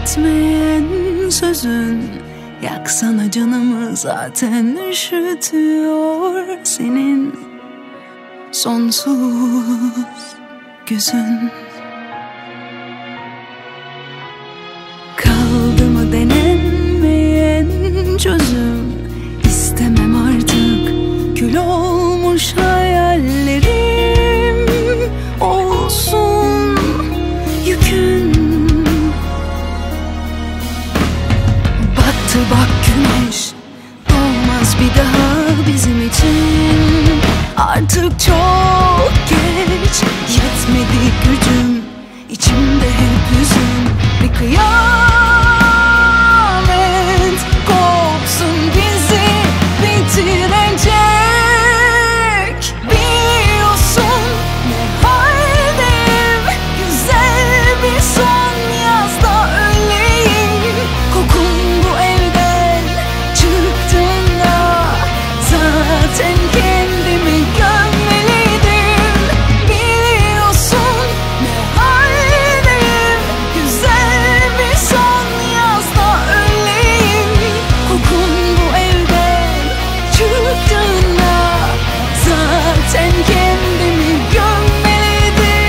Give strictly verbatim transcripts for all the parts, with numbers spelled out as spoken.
bitmeyen sözün, yaksana canımı zaten üşütüyor senin sonsuz gözün. Kaldı mı denenmeyen çözüm, istemem artık kül olmuş hayallerim olsun yükün. Battı bak güneş, doğmaz bir daha bizim için. Artık çok geç, yetmedi gücüm, içimde hep hüzün. Bir kıyamet kopsun bizi bitirecek. Biliyorsun ne haldeyim, güzel bir son yazda öyleyim. Kokun bu evden çıktığında zaten kendimi gömmeliydim. Biliyorsun ne haldeyim, güzel bir son yazda öyleyim. Kokun bu evden çıktığında zaten kendimi gömmeliydim.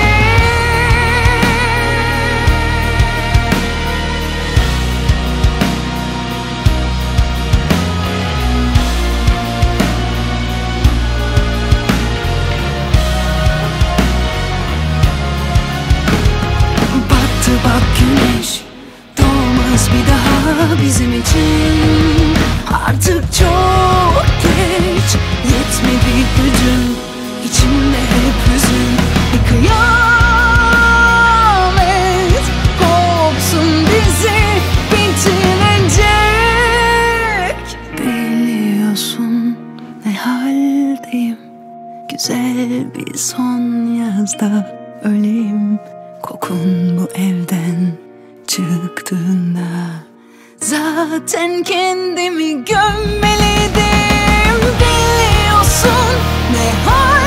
Battı bak güneş, doğmaz bir daha bizim için. Artık çok geç, yetmedi gücüm, içimde hep hüzün. Bir kıyamet kopsun bizi bitirecek. Biliyorsun ne haldeyim, güzel bir son yazda öleyim. Kokun bu evden çıktığında zaten kendimi gömmeliydim. Biliyorsun ne hal